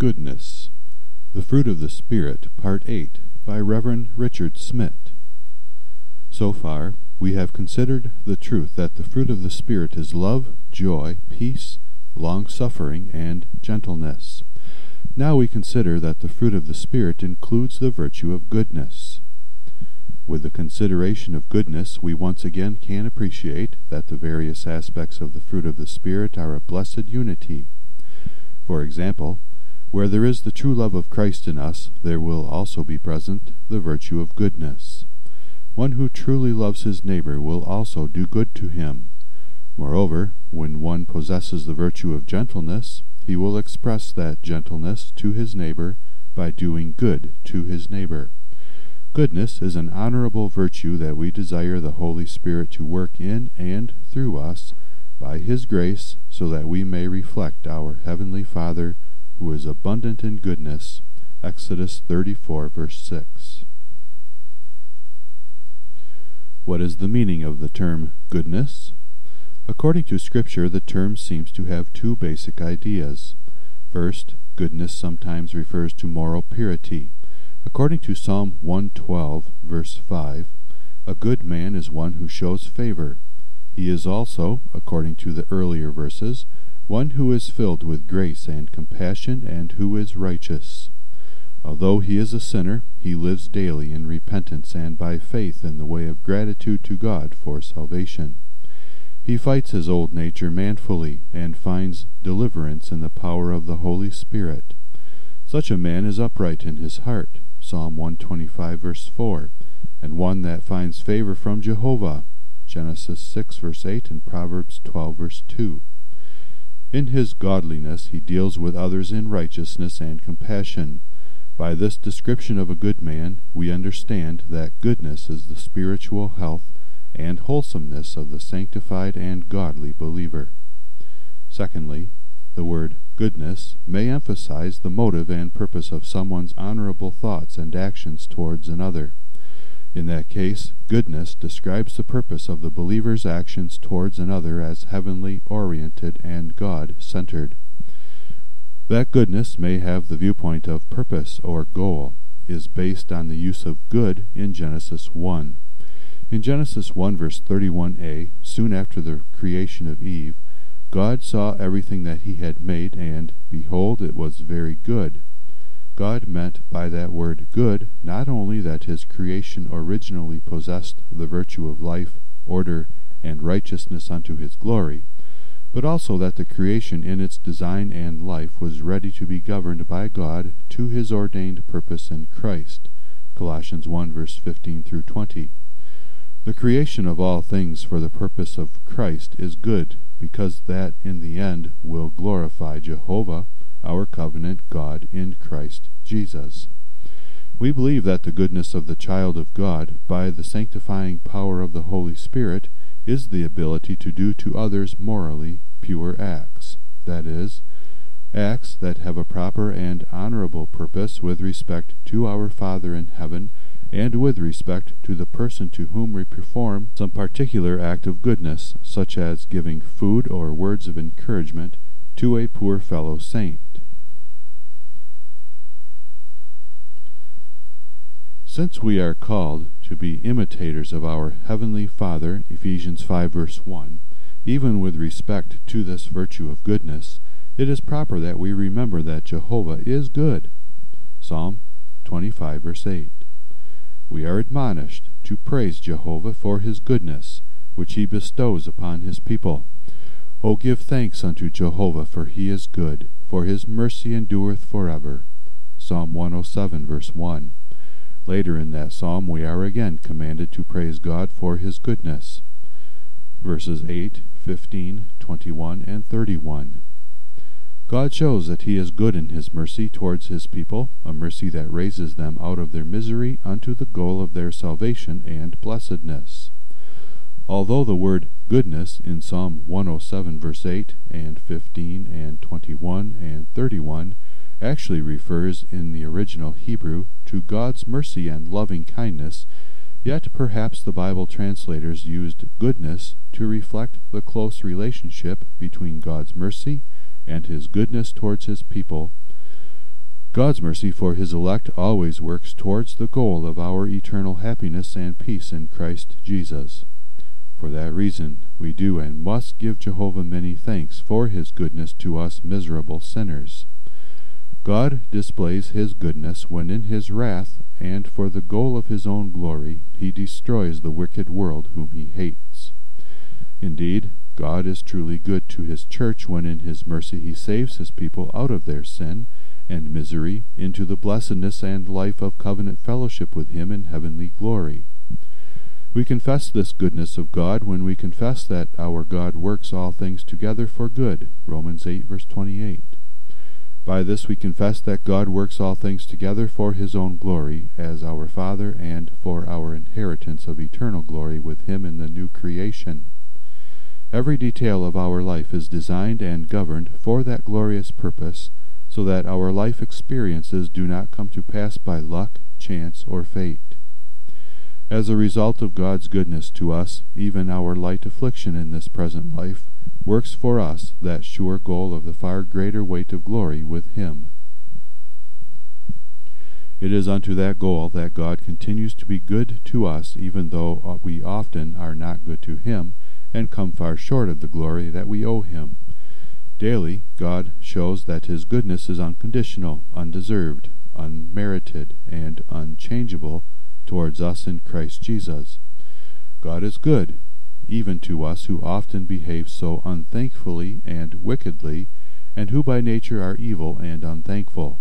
Goodness, the Fruit of the Spirit, Part 8, by Reverend Richard Smith. So far, we have considered the truth that the fruit of the Spirit is love, joy, peace, long-suffering, and gentleness. Now we consider that the fruit of the Spirit includes the virtue of goodness. With the consideration of goodness, we once again can appreciate that the various aspects of the fruit of the Spirit are a blessed unity. For example, where there is the true love of Christ in us, there will also be present the virtue of goodness. One who truly loves his neighbor will also do good to him. Moreover, when one possesses the virtue of gentleness, he will express that gentleness to his neighbor by doing good to his neighbor. Goodness is an honorable virtue that we desire the Holy Spirit to work in and through us by His grace, so that we may reflect our Heavenly Father, who is abundant in goodness. Exodus 34, verse 6. What is the meaning of the term goodness? According to Scripture, the term seems to have two basic ideas. First, goodness sometimes refers to moral purity. According to Psalm 112, verse 5, a good man is one who shows favor. He is also, according to the earlier verses, one who is filled with grace and compassion and who is righteous. Although he is a sinner, he lives daily in repentance and by faith in the way of gratitude to God for salvation. He fights his old nature manfully and finds deliverance in the power of the Holy Spirit. Such a man is upright in his heart, Psalm 125, verse 4, and one that finds favor from Jehovah, Genesis 6, verse 8, and Proverbs 12, verse 2. In his godliness he deals with others in righteousness and compassion. By this description of a good man, we understand that goodness is the spiritual health and wholesomeness of the sanctified and godly believer. Secondly, the word goodness may emphasize the motive and purpose of someone's honorable thoughts and actions towards another. In that case, goodness describes the purpose of the believer's actions towards another as heavenly oriented and God-centered. That goodness may have the viewpoint of purpose or goal, is based on the use of good in Genesis 1. In Genesis 1 verse 31a, soon after the creation of Eve, God saw everything that He had made, and, behold, it was very good. God meant by that word good not only that His creation originally possessed the virtue of life, order, and righteousness unto His glory, but also that the creation in its design and life was ready to be governed by God to His ordained purpose in Christ. Colossians 1 verse 15 through 20. The creation of all things for the purpose of Christ is good, because that in the end will glorify Jehovah, our covenant God in Christ Jesus. We believe that the goodness of the child of God, by the sanctifying power of the Holy Spirit, is the ability to do to others morally pure acts, that is, acts that have a proper and honorable purpose with respect to our Father in heaven, and with respect to the person to whom we perform some particular act of goodness, such as giving food or words of encouragement to a poor fellow saint. Since we are called to be imitators of our Heavenly Father, Ephesians 5 verse 1, even with respect to this virtue of goodness, it is proper that we remember that Jehovah is good. Psalm 25 verse 8. We are admonished to praise Jehovah for His goodness, which He bestows upon His people. O give thanks unto Jehovah, for He is good, for His mercy endureth forever. Psalm 107 verse 1. Later in that psalm we are again commanded to praise God for His goodness. Verses 8, 15, 21, and 31. God shows that He is good in His mercy towards His people, a mercy that raises them out of their misery unto the goal of their salvation and blessedness. Although the word goodness in Psalm 107 verse 8 and 15 and 21 and 31 actually refers in the original Hebrew to God's mercy and loving kindness, yet perhaps the Bible translators used goodness to reflect the close relationship between God's mercy and His goodness towards His people. God's mercy for his elect always works towards the goal of our eternal happiness and peace in Christ Jesus. For that reason, we do and must give Jehovah many thanks for his goodness to us miserable sinners. God displays his goodness when in his wrath, and for the goal of his own glory, he destroys the wicked world whom he hates. Indeed, God is truly good to his church when in his mercy he saves his people out of their sin and misery into the blessedness and life of covenant fellowship with him in heavenly glory. We confess this goodness of God when we confess that our God works all things together for good, Romans 8, verse 28. By this we confess that God works all things together for his own glory, as our Father, and for our inheritance of eternal glory with him in the new creation. Every detail of our life is designed and governed for that glorious purpose, so that our life experiences do not come to pass by luck, chance, or fate. As a result of God's goodness to us, even our light affliction in this present life works for us that sure goal of the far greater weight of glory with him. It is unto that goal that God continues to be good to us, even though we often are not good to him, and come far short of the glory that we owe him. Daily, God shows that his goodness is unconditional, undeserved, unmerited, and unchangeable towards us in Christ Jesus. God is good, even to us who often behave so unthankfully and wickedly, and who by nature are evil and unthankful.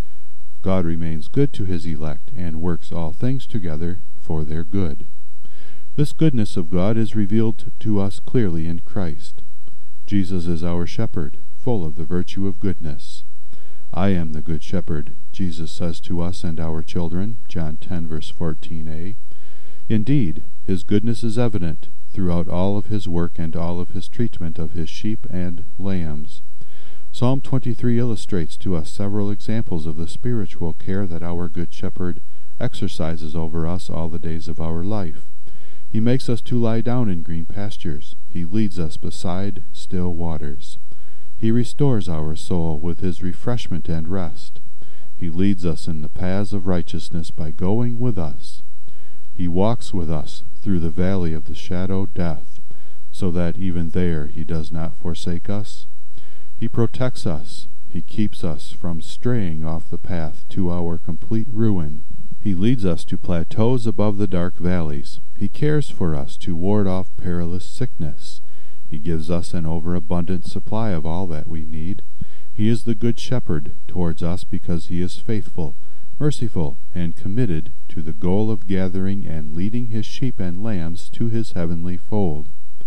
God remains good to his elect, and works all things together for their good. This goodness of God is revealed to us clearly in Christ. Jesus is our shepherd, full of the virtue of goodness. I am the good shepherd, Jesus says to us and our children, John 10, verse 14a. Indeed, his goodness is evident throughout all of his work and all of his treatment of his sheep and lambs. Psalm 23 illustrates to us several examples of the spiritual care that our good shepherd exercises over us all the days of our life. He makes us to lie down in green pastures. He leads us beside still waters. He restores our soul with his refreshment and rest. He leads us in the paths of righteousness by going with us. He walks with us through the valley of the shadow of death, so that even there he does not forsake us. He protects us. He keeps us from straying off the path to our complete ruin. He leads us to plateaus above the dark valleys. He cares for us to ward off perilous sickness. He gives us an overabundant supply of all that we need. He is the good shepherd towards us because he is faithful, merciful, and committed to the goal of gathering and leading his sheep and lambs to his heavenly fold.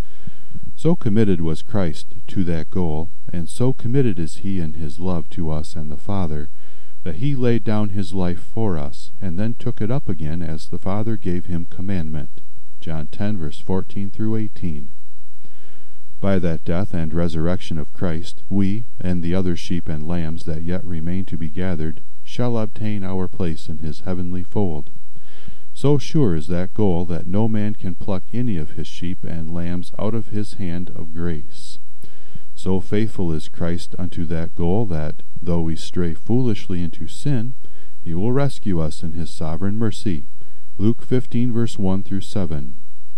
So committed was Christ to that goal, and so committed is he in his love to us and the Father, that he laid down his life for us, and then took it up again as the Father gave him commandment. John 10, verse 14 through 18. By that death and resurrection of Christ, we, and the other sheep and lambs that yet remain to be gathered, shall obtain our place in his heavenly fold. So sure is that goal that no man can pluck any of his sheep and lambs out of his hand of grace. So faithful is Christ unto that goal that, though we stray foolishly into sin, he will rescue us in his sovereign mercy. Luke 15, verse 1 through 7.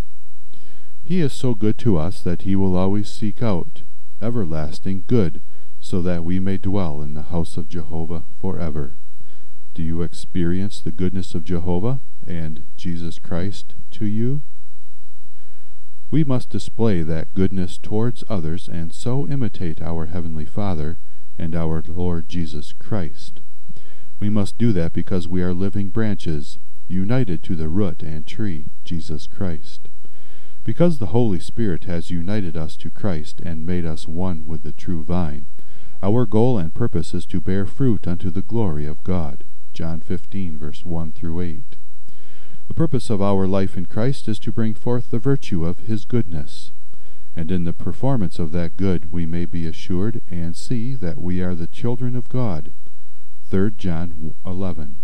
He is so good to us that he will always seek out everlasting good, so that we may dwell in the house of Jehovah forever. Do you experience the goodness of Jehovah and Jesus Christ to you? We must display that goodness towards others, and so imitate our Heavenly Father and our Lord Jesus Christ. We must do that because we are living branches, united to the root and tree, Jesus Christ. Because the Holy Spirit has united us to Christ and made us one with the true vine, our goal and purpose is to bear fruit unto the glory of God. John 15, verse 1 through 8. The purpose of our life in Christ is to bring forth the virtue of his goodness, and in the performance of that good we may be assured and see that we are the children of God. 3 John 11.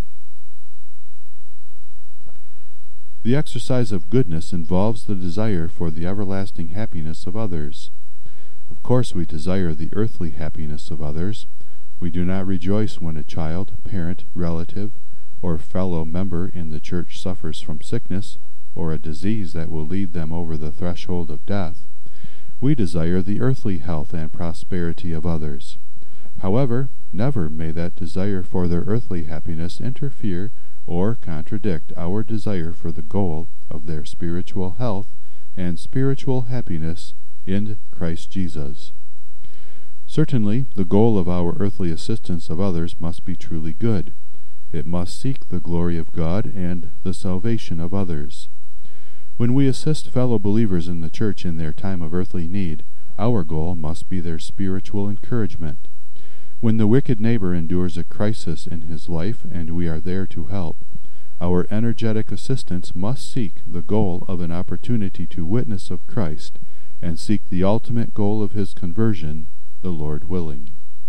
The exercise of goodness involves the desire for the everlasting happiness of others. Of course we desire the earthly happiness of others, We do not rejoice when a child, parent, relative, or fellow member in the church suffers from sickness or a disease that will lead them over the threshold of death. We desire the earthly health and prosperity of others. However, never may that desire for their earthly happiness interfere or contradict our desire for the goal of their spiritual health and spiritual happiness in Christ Jesus. Certainly, the goal of our earthly assistance of others must be truly good. It must seek the glory of God and the salvation of others. When we assist fellow believers in the church in their time of earthly need, our goal must be their spiritual encouragement. When the wicked neighbor endures a crisis in his life and we are there to help, our energetic assistance must seek the goal of an opportunity to witness of Christ and seek the ultimate goal of his conversion, the Lord willing.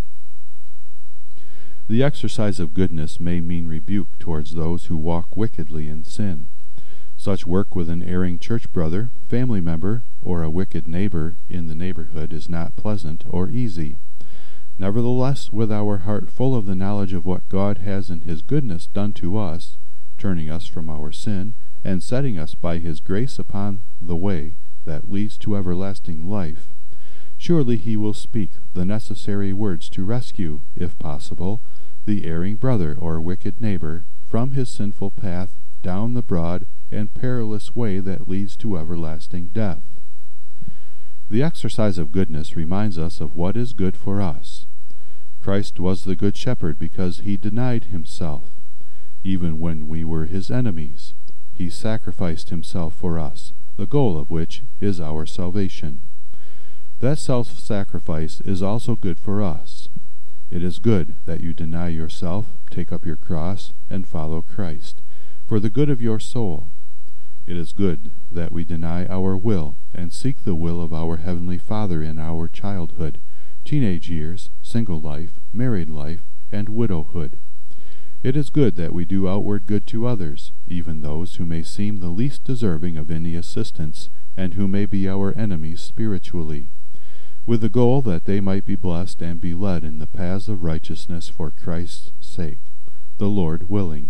The exercise of goodness may mean rebuke towards those who walk wickedly in sin. Such work with an erring church brother, family member, or a wicked neighbor in the neighborhood is not pleasant or easy. Nevertheless, with our heart full of the knowledge of what God has in his goodness done to us, turning us from our sin, and setting us by his grace upon the way that leads to everlasting life, surely he will speak the necessary words to rescue, if possible, the erring brother or wicked neighbor from his sinful path down the broad and perilous way that leads to everlasting death. The exercise of goodness reminds us of what is good for us. Christ was the good shepherd because he denied himself. Even when we were his enemies, he sacrificed himself for us, the goal of which is our salvation. That self-sacrifice is also good for us. It is good that you deny yourself, take up your cross, and follow Christ, for the good of your soul. It is good that we deny our will and seek the will of our Heavenly Father in our childhood, teenage years, single life, married life, and widowhood. It is good that we do outward good to others, even those who may seem the least deserving of any assistance, and who may be our enemies spiritually, with the goal that they might be blessed and be led in the paths of righteousness for Christ's sake, the Lord willing.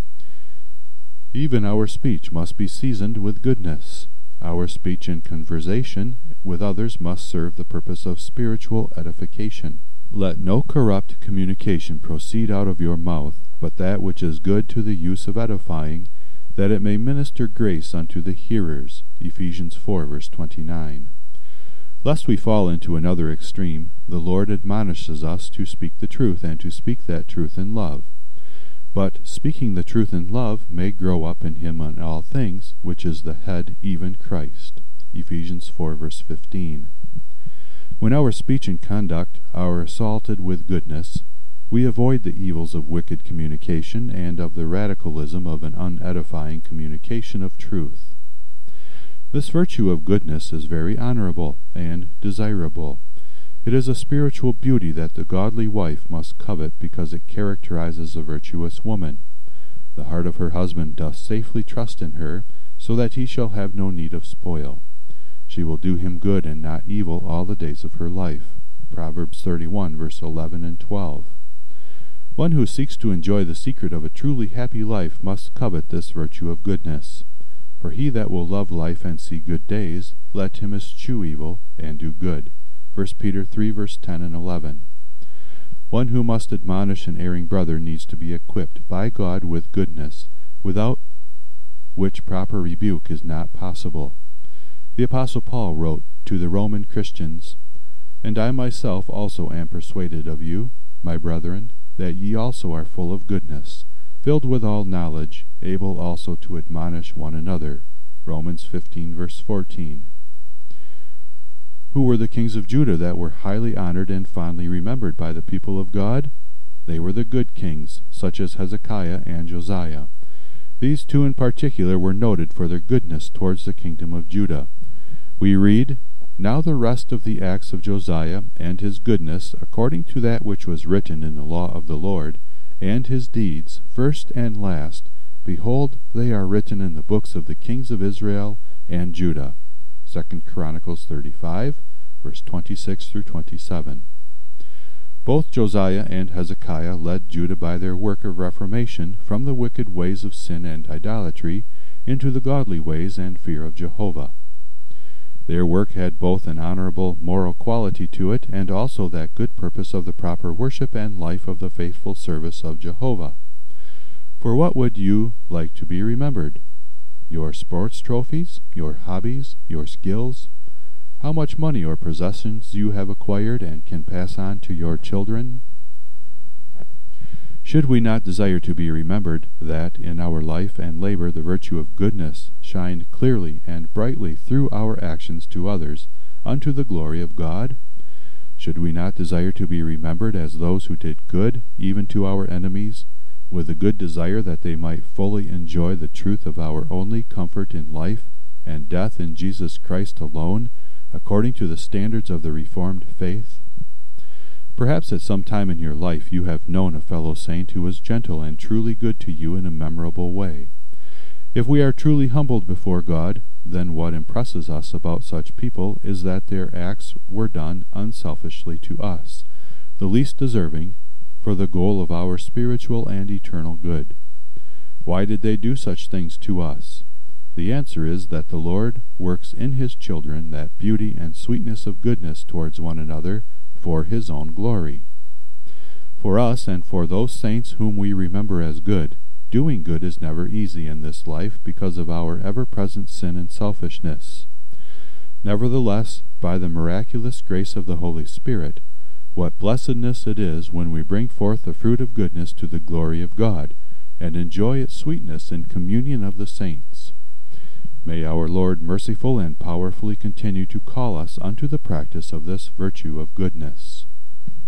Even our speech must be seasoned with goodness. Our speech and conversation with others must serve the purpose of spiritual edification. Let no corrupt communication proceed out of your mouth, but that which is good to the use of edifying, that it may minister grace unto the hearers. Ephesians 4, verse 29. Lest we fall into another extreme, the Lord admonishes us to speak the truth, and to speak that truth in love. But speaking the truth in love may grow up in him in all things, which is the head, even Christ. Ephesians 4, verse 15. When our speech and conduct are assaulted with goodness, we avoid the evils of wicked communication and of the radicalism of an unedifying communication of truth. This virtue of goodness is very honorable and desirable. It is a spiritual beauty that the godly wife must covet because it characterizes a virtuous woman. The heart of her husband doth safely trust in her, so that he shall have no need of spoil. She will do him good and not evil all the days of her life. Proverbs 31, verse 11 and 12. One who seeks to enjoy the secret of a truly happy life must covet this virtue of goodness. For he that will love life and see good days, let him eschew evil and do good. 1 Peter 3, verse 10 and 11. One who must admonish an erring brother needs to be equipped by God with goodness, without which proper rebuke is not possible. The Apostle Paul wrote to the Roman Christians, "And I myself also am persuaded of you, my brethren, that ye also are full of goodness, filled with all knowledge, able also to admonish one another." Romans 15, verse 14. Who were the kings of Judah that were highly honored and fondly remembered by the people of God? They were the good kings, such as Hezekiah and Josiah. These two in particular were noted for their goodness towards the kingdom of Judah. We read, "Now the rest of the acts of Josiah, and his goodness, according to that which was written in the law of the Lord, and his deeds, first and last, behold, they are written in the books of the kings of Israel and Judah." 2 Chronicles 35, verse 26 through 27. Both Josiah and Hezekiah led Judah by their work of reformation from the wicked ways of sin and idolatry into the godly ways and fear of Jehovah. Their work had both an honorable moral quality to it and also that good purpose of the proper worship and life of the faithful service of Jehovah. For what would you like to be remembered? Your sports trophies? Your hobbies? Your skills? How much money or possessions you have acquired and can pass on to your children? Should we not desire to be remembered that in our life and labor the virtue of goodness shined clearly and brightly through our actions to others, unto the glory of God? Should we not desire to be remembered as those who did good even to our enemies, with a good desire that they might fully enjoy the truth of our only comfort in life and death in Jesus Christ alone, according to the standards of the Reformed faith? Perhaps at some time in your life you have known a fellow saint who was gentle and truly good to you in a memorable way. If we are truly humbled before God, then what impresses us about such people is that their acts were done unselfishly to us, the least deserving, for the goal of our spiritual and eternal good. Why did they do such things to us? The answer is that the Lord works in His children that beauty and sweetness of goodness towards one another for His own glory. For us and for those saints whom we remember as good, doing good is never easy in this life because of our ever-present sin and selfishness. Nevertheless, by the miraculous grace of the Holy Spirit, what blessedness it is when we bring forth the fruit of goodness to the glory of God, and enjoy its sweetness in communion of the saints. May our Lord merciful and powerfully continue to call us unto the practice of this virtue of goodness.